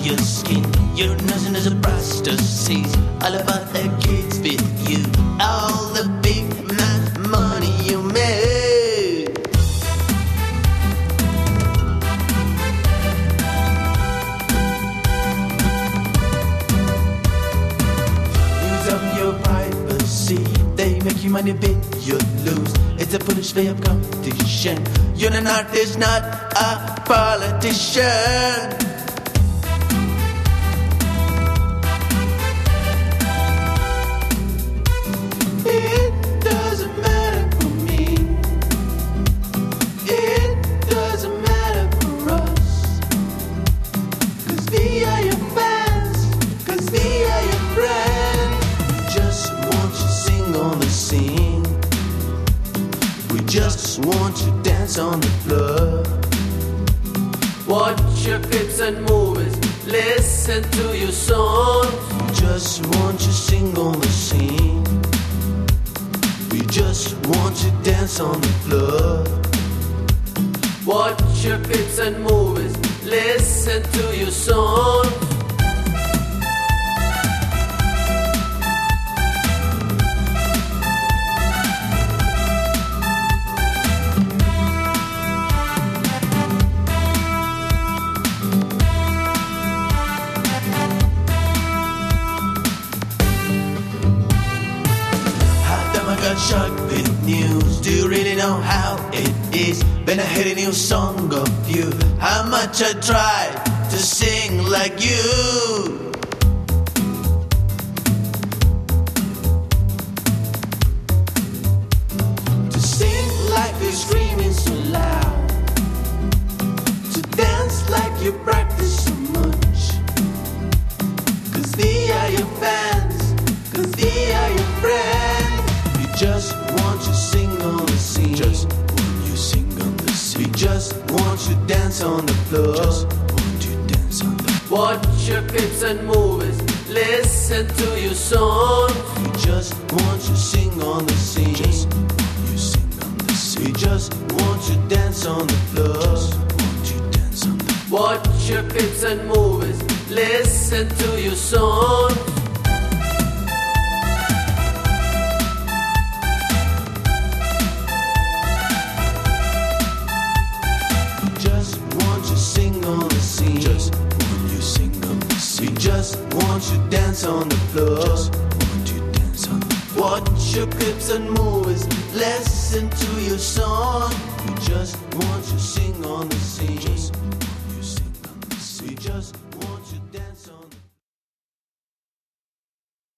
your skin. Your nothing is a prosthesis. All about the kids with you. All the big math money you made. Use up your privacy. They make you money, bet you lose. It's a foolish way of competition. You're an artist, not a politician. It doesn't matter for me. It doesn't matter for us. 'Cause we are your fans. 'Cause we are your friends. We just want you to sing on the scene. We just want you to dance on the floor. Watch your clips and movies. Listen to your songs. We just want you to sing on the scene. We just want you to dance on the floor. Watch your clips and movies. Listen to your songs. Got shocked with news. Do you really know how it is? When I heard a new song of you, how much I tried to sing like you. To sing like you're screaming so loud. To dance like you practice so much. 'Cause they are your fans. 'Cause they are your friends. Just want you to sing on the scene. Just want you to sing on the scene. We just want you to dance on the floor. Just want you to dance on the floor. Watch your clips and movies. Listen to your songs. We just want you to sing on the scene. Just want you to sing on the scene. We just want you to dance on the floor. Just want you to dance on the floor. Watch your clips and movies. Listen to your songs. Just want you to dance on the floor. Just want you to dance on the floor. Watch your clips and movies. Listen to your song. We just want you to sing on the scene.